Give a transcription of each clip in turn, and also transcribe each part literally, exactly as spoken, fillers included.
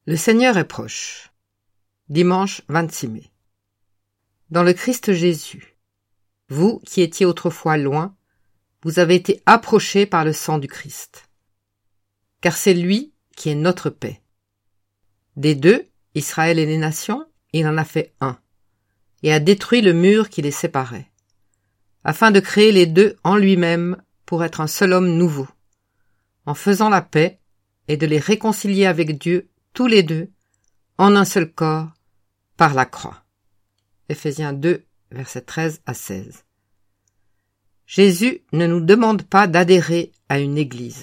Le Seigneur est proche. Dimanche vingt-six mai. Dans le Christ Jésus, vous qui étiez autrefois loin, vous avez été approchés par le sang du Christ. Car c'est lui qui est notre paix. Des deux, Israël et les nations, il en a fait un, et a détruit le mur qui les séparait, afin de créer les deux en lui-même pour être un seul homme nouveau, en faisant la paix et de les réconcilier avec Dieu tous les deux, en un seul corps, par la croix. Éphésiens deux, versets treize à seize. Jésus ne nous demande pas d'adhérer à une église.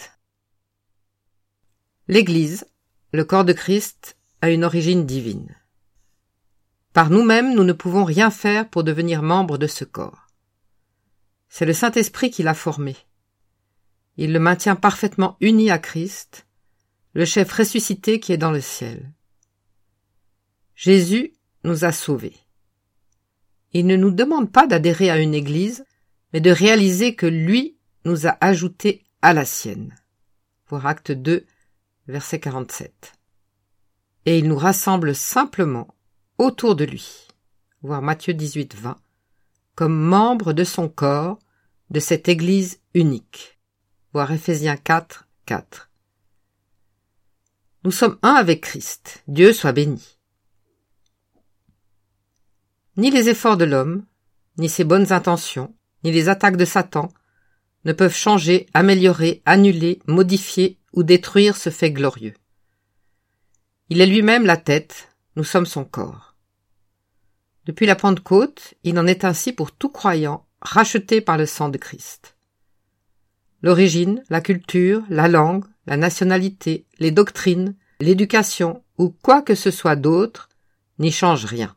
L'église, le corps de Christ, a une origine divine. Par nous-mêmes, nous ne pouvons rien faire pour devenir membres de ce corps. C'est le Saint-Esprit qui l'a formé. Il le maintient parfaitement uni à Christ, le chef ressuscité qui est dans le ciel. Jésus nous a sauvés. Il ne nous demande pas d'adhérer à une église, mais de réaliser que lui nous a ajoutés à la sienne. Voir Acte deux, verset quarante-sept. Et il nous rassemble simplement autour de lui. Voir Matthieu dix-huit, vingt. Comme membres de son corps, de cette église unique. Voir Éphésiens quatre, quatre. Nous sommes un avec Christ. Dieu soit béni. Ni les efforts de l'homme, ni ses bonnes intentions, ni les attaques de Satan ne peuvent changer, améliorer, annuler, modifier ou détruire ce fait glorieux. Il est lui-même la tête, nous sommes son corps. Depuis la Pentecôte, il en est ainsi pour tout croyant racheté par le sang de Christ. L'origine, la culture, la langue, la nationalité, les doctrines, l'éducation ou quoi que ce soit d'autre n'y change rien.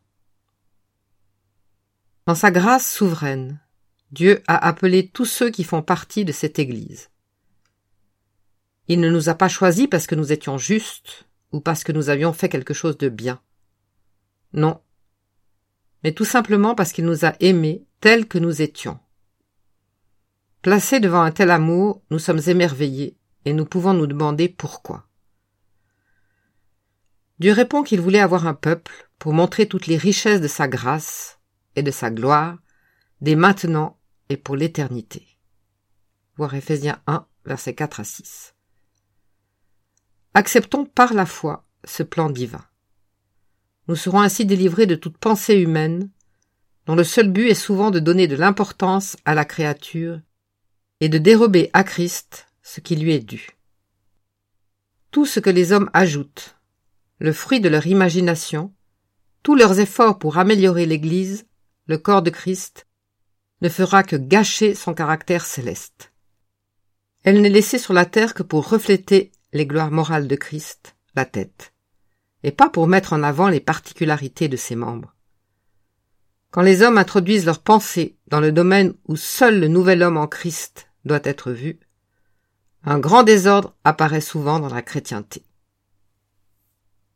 Dans sa grâce souveraine, Dieu a appelé tous ceux qui font partie de cette Église. Il ne nous a pas choisis parce que nous étions justes ou parce que nous avions fait quelque chose de bien. Non, mais tout simplement parce qu'il nous a aimés tels que nous étions. Placés devant un tel amour, nous sommes émerveillés et nous pouvons nous demander pourquoi. Dieu répond qu'il voulait avoir un peuple pour montrer toutes les richesses de sa grâce et de sa gloire, dès maintenant et pour l'éternité. Voir Éphésiens un, versets quatre à six. Acceptons par la foi ce plan divin. Nous serons ainsi délivrés de toute pensée humaine, dont le seul but est souvent de donner de l'importance à la créature et de dérober à Christ ce qui lui est dû. Tout ce que les hommes ajoutent, le fruit de leur imagination, tous leurs efforts pour améliorer l'Église, le corps de Christ, ne fera que gâcher son caractère céleste. Elle n'est laissée sur la terre que pour refléter les gloires morales de Christ, la tête, et pas pour mettre en avant les particularités de ses membres. Quand les hommes introduisent leurs pensées dans le domaine où seul le nouvel homme en Christ doit être vu, un grand désordre apparaît souvent dans la chrétienté.